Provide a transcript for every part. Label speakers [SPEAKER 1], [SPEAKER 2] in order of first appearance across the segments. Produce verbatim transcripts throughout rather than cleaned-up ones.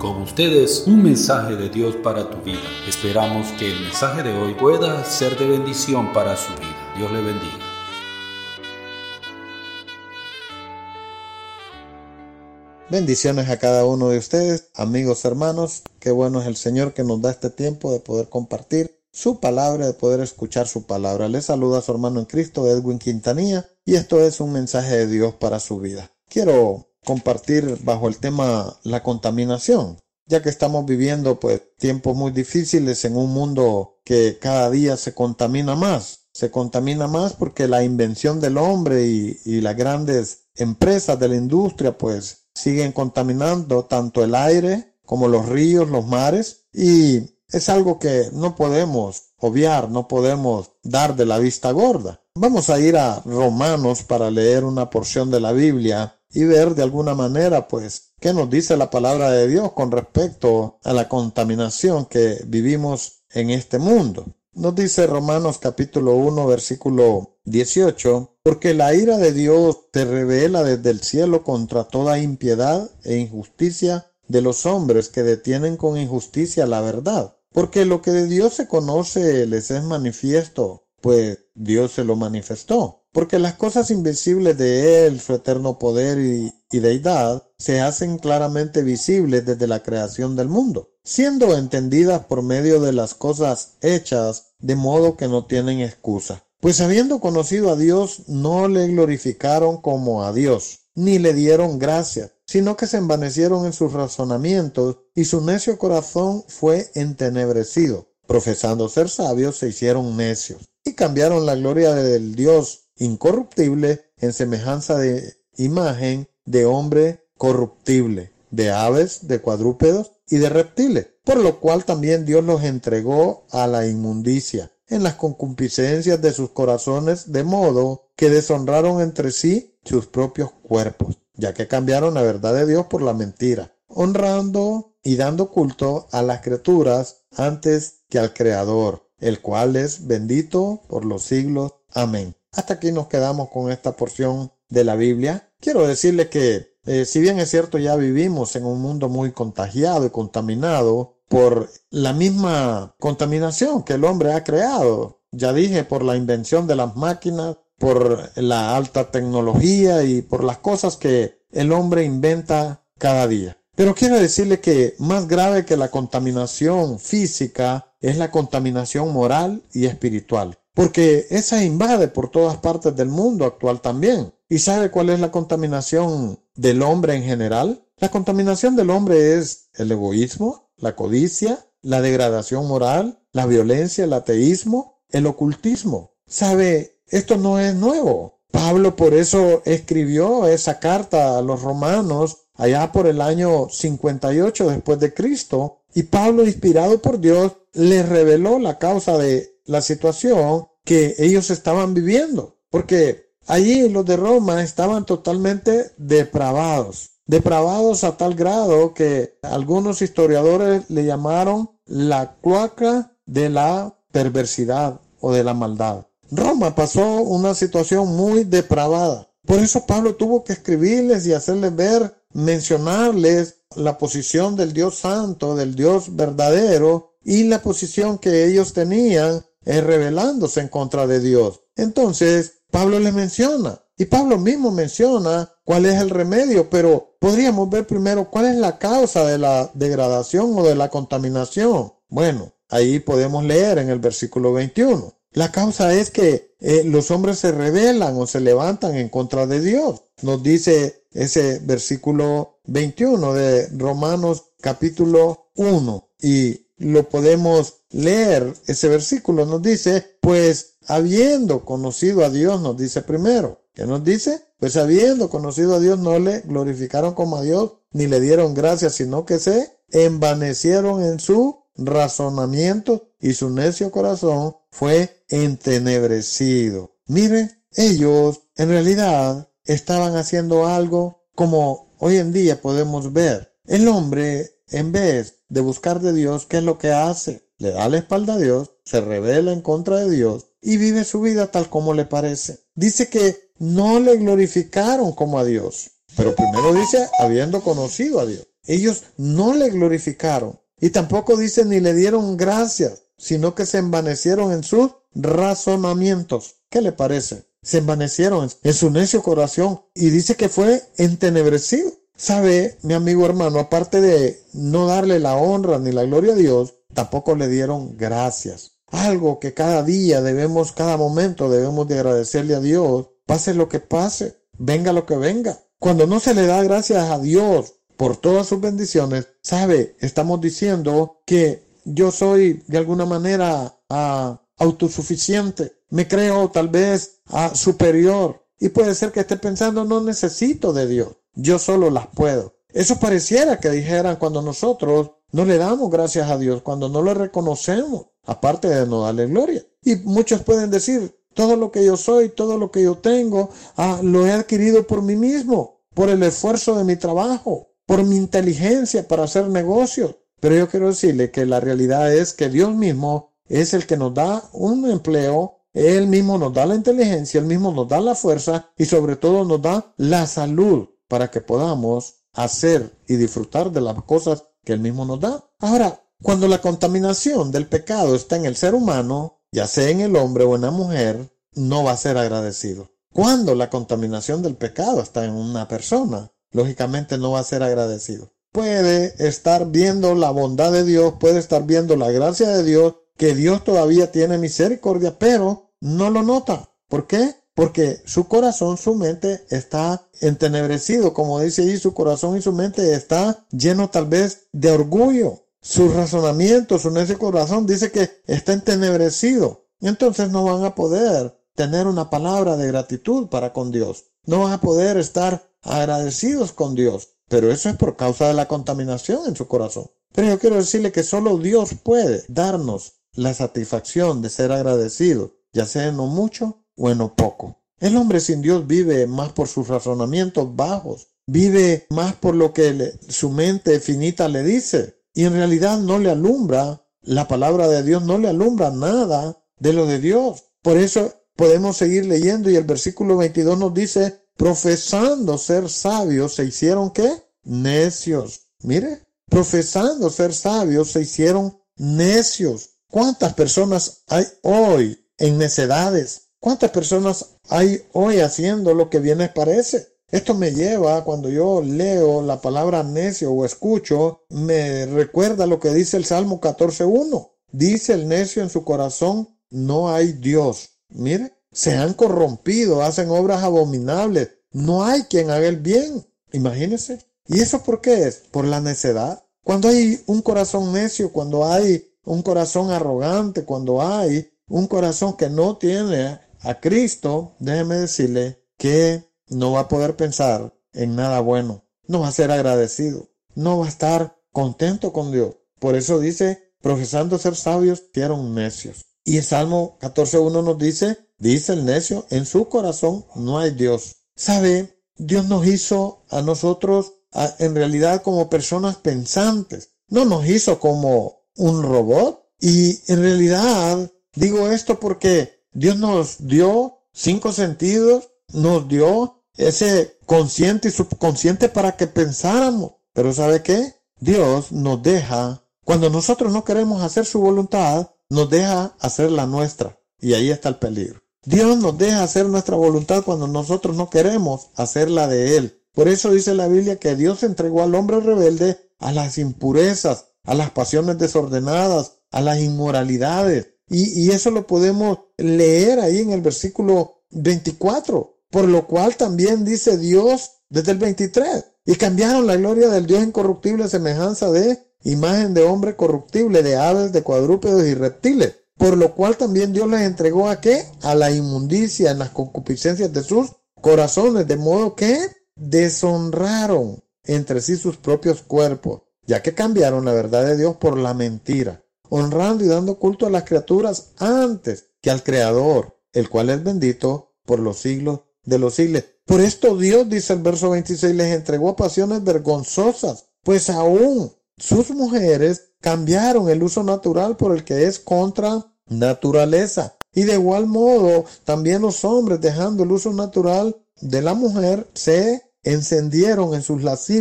[SPEAKER 1] Con ustedes, un mensaje de Dios para tu vida. Esperamos que el mensaje de hoy pueda ser de bendición para su vida. Dios le bendiga.
[SPEAKER 2] Bendiciones a cada uno de ustedes, amigos, hermanos. Qué bueno es el Señor que nos da este tiempo de poder compartir su palabra, de poder escuchar su palabra. Les saluda a su hermano en Cristo, Edwin Quintanilla, y esto es un mensaje de Dios para su vida. Quiero compartir bajo el tema la contaminación, ya que estamos viviendo pues tiempos muy difíciles en un mundo que cada día se contamina más. Se contamina más porque la invención del hombre y, y las grandes empresas de la industria pues siguen contaminando tanto el aire como los ríos, los mares, y es algo que no podemos obviar, no podemos dar de la vista gorda. Vamos a ir a Romanos para leer una porción de la Biblia y ver de alguna manera pues qué nos dice la palabra de Dios con respecto a la contaminación que vivimos en este mundo. Nos dice Romanos capítulo uno versículo dieciocho: porque la ira de Dios se revela desde el cielo contra toda impiedad e injusticia de los hombres que detienen con injusticia la verdad. Porque lo que de Dios se conoce les es manifiesto, pues Dios se lo manifestó. Porque las cosas invisibles de Él, su eterno poder y, y deidad, se hacen claramente visibles desde la creación del mundo, siendo entendidas por medio de las cosas hechas, de modo que no tienen excusa. Pues habiendo conocido a Dios, no le glorificaron como a Dios, ni le dieron gracias, sino que se envanecieron en sus razonamientos, y su necio corazón fue entenebrecido. Profesando ser sabios, se hicieron necios, y cambiaron la gloria del Dios incorruptible en semejanza de imagen de hombre corruptible, de aves, de cuadrúpedos y de reptiles, por lo cual también Dios los entregó a la inmundicia en las concupiscencias de sus corazones, de modo que deshonraron entre sí sus propios cuerpos, ya que cambiaron la verdad de Dios por la mentira, honrando y dando culto a las criaturas antes que al Creador, el cual es bendito por los siglos. Amén. Hasta aquí nos quedamos con esta porción de la Biblia. Quiero decirle que, eh, si bien es cierto, ya vivimos en un mundo muy contagiado y contaminado por la misma contaminación que el hombre ha creado. Ya dije, por la invención de las máquinas, por la alta tecnología y por las cosas que el hombre inventa cada día. Pero quiero decirle que más grave que la contaminación física es la contaminación moral y espiritual, porque esa invade por todas partes del mundo actual también. ¿Y sabe cuál es la contaminación del hombre en general? La contaminación del hombre es el egoísmo, la codicia, la degradación moral, la violencia, el ateísmo, el ocultismo. ¿Sabe? Esto no es nuevo. Pablo por eso escribió esa carta a los romanos allá por el año cincuenta y ocho después de Cristo, y Pablo, inspirado por Dios, les reveló la causa de la situación que ellos estaban viviendo, porque allí los de Roma estaban totalmente depravados, depravados a tal grado que algunos historiadores le llamaron la cloaca de la perversidad o de la maldad. Roma pasó una situación muy depravada. Por eso Pablo tuvo que escribirles y hacerles ver, mencionarles la posición del Dios santo, del Dios verdadero, y la posición que ellos tenían en rebelándose en contra de Dios. Entonces Pablo les menciona, y Pablo mismo menciona cuál es el remedio, pero podríamos ver primero cuál es la causa de la degradación o de la contaminación. Bueno, ahí podemos leer en el versículo veintiuno. La causa es que eh, los hombres se rebelan o se levantan en contra de Dios. Nos dice ese versículo veintiuno de Romanos capítulo uno, y lo podemos leer. Ese versículo nos dice, pues habiendo conocido a Dios, nos dice primero. ¿Qué nos dice? Pues habiendo conocido a Dios, no le glorificaron como a Dios, ni le dieron gracias, sino que se envanecieron en su razonamiento, y su necio corazón fue entenebrecido. Mire, ellos en realidad estaban haciendo algo como hoy en día podemos ver. El hombre, en vez de buscar de Dios, ¿qué es lo que hace? Le da la espalda a Dios, se rebela en contra de Dios y vive su vida tal como le parece. Dice que no le glorificaron como a Dios, pero primero dice habiendo conocido a Dios. ellos no le glorificaron. Y tampoco dice ni le dieron gracias, sino que se envanecieron en sus razonamientos. ¿Qué le parece? Se envanecieron en su necio corazón y dice que fue entenebrecido. ¿Sabe, mi amigo hermano? Aparte de no darle la honra ni la gloria a Dios, tampoco le dieron gracias. Algo que cada día debemos, cada momento debemos de agradecerle a Dios, pase lo que pase, venga lo que venga. Cuando no se le da gracias a Dios por todas sus bendiciones, ¿sabe? Estamos diciendo que yo soy de alguna manera uh, autosuficiente, me creo tal vez uh, superior y puede ser que esté pensando no necesito de Dios, yo solo las puedo. Eso pareciera que dijeran cuando nosotros no le damos gracias a Dios, cuando no le reconocemos, aparte de no darle gloria. Y muchos pueden decir, todo lo que yo soy, todo lo que yo tengo, uh, lo he adquirido por mí mismo, por el esfuerzo de mi trabajo, por mi inteligencia para hacer negocios. Pero yo quiero decirle que la realidad es que Dios mismo es el que nos da un empleo, Él mismo nos da la inteligencia, Él mismo nos da la fuerza y sobre todo nos da la salud para que podamos hacer y disfrutar de las cosas que Él mismo nos da. Ahora, cuando la contaminación del pecado está en el ser humano, ya sea en el hombre o en la mujer, no va a ser agradecido. Cuando la contaminación del pecado está en una persona, lógicamente no va a ser agradecido. Puede estar viendo la bondad de Dios, puede estar viendo la gracia de Dios, que Dios todavía tiene misericordia, pero no lo nota. ¿Por qué? Porque su corazón, su mente está entenebrecido, como dice allí, su corazón y su mente está lleno tal vez de orgullo. Su razonamiento, su necio corazón dice que está entenebrecido. Entonces no van a poder tener una palabra de gratitud para con Dios. No van a poder estar agradecidos con Dios. Pero eso es por causa de la contaminación en su corazón. Pero yo quiero decirle que solo Dios puede darnos la satisfacción de ser agradecidos, ya sea en lo mucho o en lo poco. El hombre sin Dios vive más por sus razonamientos bajos, vive más por lo que le, su mente finita le dice, y en realidad no le alumbra, la palabra de Dios no le alumbra nada de lo de Dios. Por eso podemos seguir leyendo y el versículo veintidós nos dice, profesando ser sabios, ¿se hicieron qué? Necios. Mire, profesando ser sabios, se hicieron necios. ¿Cuántas personas hay hoy en necedades? ¿Cuántas personas hay hoy haciendo lo que bien les parece? Esto me lleva, cuando yo leo la palabra necio o escucho, me recuerda lo que dice el Salmo catorce uno. Dice el necio en su corazón, no hay Dios. Mire, se han corrompido, hacen obras abominables. No hay quien haga el bien. Imagínese. ¿Y eso por qué es? Por la necedad. Cuando hay un corazón necio, cuando hay un corazón arrogante, cuando hay un corazón que no tiene a Cristo, déjeme decirle que no va a poder pensar en nada bueno. No va a ser agradecido. No va a estar contento con Dios. Por eso dice, profesando ser sabios, fueron necios. Y el Salmo catorce uno nos dice, dice el necio, en su corazón no hay Dios. ¿Sabe? Dios nos hizo a nosotros a, en realidad como personas pensantes. No nos hizo como un robot. Y en realidad digo esto porque Dios nos dio cinco sentidos, nos dio ese consciente y subconsciente para que pensáramos. Pero ¿sabe qué? Dios nos deja, cuando nosotros no queremos hacer su voluntad, nos deja hacer la nuestra. Y ahí está el peligro. Dios nos deja hacer nuestra voluntad cuando nosotros no queremos hacer la de Él. Por eso dice la Biblia que Dios entregó al hombre rebelde a las impurezas, a las pasiones desordenadas, a las inmoralidades. Y, y eso lo podemos leer ahí en el versículo veinticuatro. Por lo cual también dice Dios desde el veintitrés. Y cambiaron la gloria del Dios incorruptible a semejanza de imagen de hombre corruptible, de aves, de cuadrúpedos y reptiles. Por lo cual también Dios les entregó a qué? A la inmundicia en las concupiscencias de sus corazones, de modo que deshonraron entre sí sus propios cuerpos, ya que cambiaron la verdad de Dios por la mentira, honrando y dando culto a las criaturas antes que al Creador, el cual es bendito por los siglos de los siglos. Por esto Dios, dice el verso veintiséis, les entregó a pasiones vergonzosas, pues aún sus mujeres cambiaron el uso natural por el que es contra naturaleza. Y de igual modo, también los hombres, dejando el uso natural de la mujer, se encendieron en sus lascivias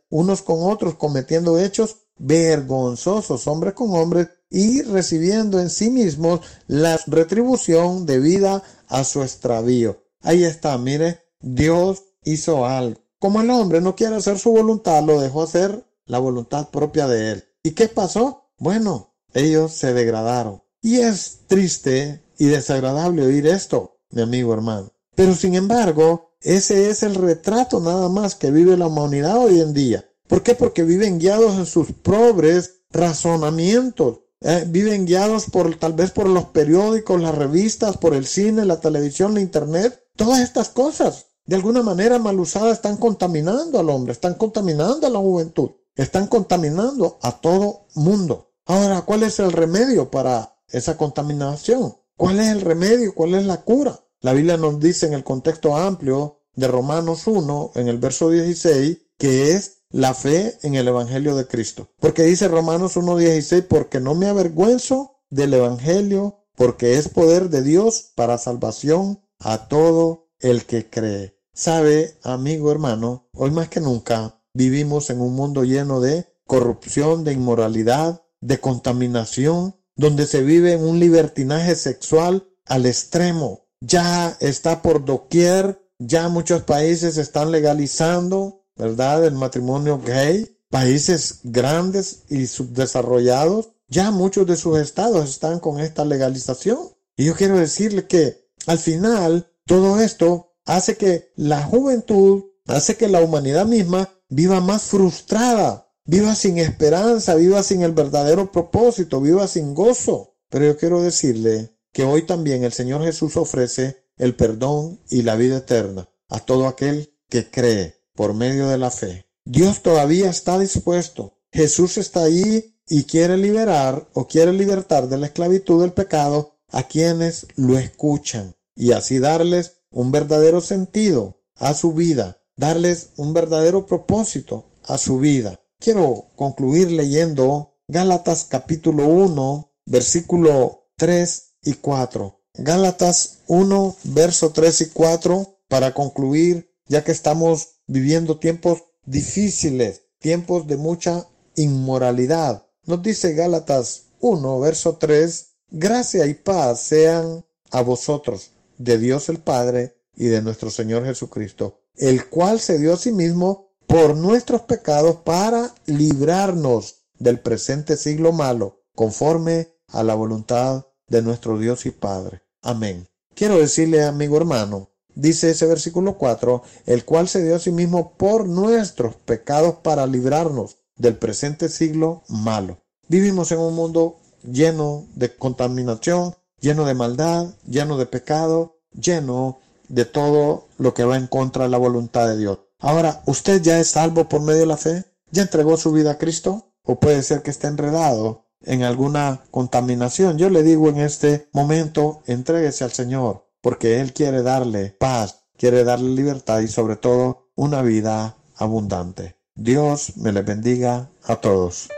[SPEAKER 2] unos con otros, cometiendo hechos vergonzosos, hombres con hombres, y recibiendo en sí mismos la retribución debida a su extravío. Ahí está, mire, Dios hizo algo. Como el hombre no quiere hacer su voluntad, lo dejó hacer la voluntad propia de él. ¿Y qué pasó? Bueno, ellos se degradaron. Y es triste y desagradable oír esto, mi amigo hermano. Pero sin embargo, ese es el retrato nada más que vive la humanidad hoy en día. ¿Por qué? Porque viven guiados en sus pobres razonamientos. Eh, viven guiados por tal vez por los periódicos, las revistas, por el cine, la televisión, la internet. Todas estas cosas, de alguna manera mal usadas, están contaminando al hombre, están contaminando a la juventud, están contaminando a todo mundo. Ahora, ¿cuál es el remedio para esa contaminación? ¿Cuál es el remedio? ¿Cuál es la cura? La Biblia nos dice en el contexto amplio de Romanos uno, en el verso dieciséis, que es la fe en el Evangelio de Cristo. Porque dice Romanos uno dieciséis, porque no me avergüenzo del Evangelio, porque es poder de Dios para salvación a todo el que cree. Sabe, amigo hermano, hoy más que nunca vivimos en un mundo lleno de corrupción, de inmoralidad, de contaminación, donde se vive en un libertinaje sexual al extremo. Ya está por doquier, ya muchos países están legalizando, ¿verdad?, el matrimonio gay. Países grandes y subdesarrollados, ya muchos de sus estados están con esta legalización. Y yo quiero decirle que al final todo esto hace que la juventud, hace que la humanidad misma viva más frustrada, viva sin esperanza, viva sin el verdadero propósito, viva sin gozo. Pero yo quiero decirle que hoy también el Señor Jesús ofrece el perdón y la vida eterna a todo aquel que cree por medio de la fe. Dios todavía está dispuesto. Jesús está ahí y quiere liberar o quiere libertar de la esclavitud del pecado a quienes lo escuchan y así darles un verdadero sentido a su vida, darles un verdadero propósito a su vida. Quiero concluir leyendo Gálatas capítulo uno, versículo tres y cuatro. Gálatas uno, verso tres y cuatro, para concluir, ya que estamos viviendo tiempos difíciles, tiempos de mucha inmoralidad. Nos dice Gálatas uno, verso tres, gracia y paz sean a vosotros, de Dios el Padre y de nuestro Señor Jesucristo, el cual se dio a sí mismo por nuestros pecados para librarnos del presente siglo malo, conforme a la voluntad de nuestro Dios y Padre. Amén. Quiero decirle, amigo hermano, dice ese versículo cuatro, el cual se dio a sí mismo por nuestros pecados para librarnos del presente siglo malo. Vivimos en un mundo lleno de contaminación, lleno de maldad, lleno de pecado, lleno de todo lo que va en contra de la voluntad de Dios. Ahora, ¿usted ya es salvo por medio de la fe? ¿Ya entregó su vida a Cristo? ¿O puede ser que esté enredado en alguna contaminación? Yo le digo en este momento, entréguese al Señor, porque Él quiere darle paz, quiere darle libertad y sobre todo una vida abundante. Dios me les bendiga a todos.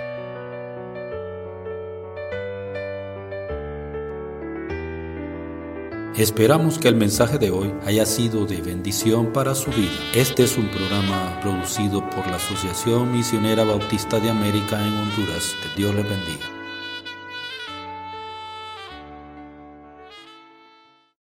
[SPEAKER 1] Esperamos que el mensaje de hoy haya sido de bendición para su vida. Este es un programa producido por la Asociación Misionera Bautista de América en Honduras. Que Dios les bendiga.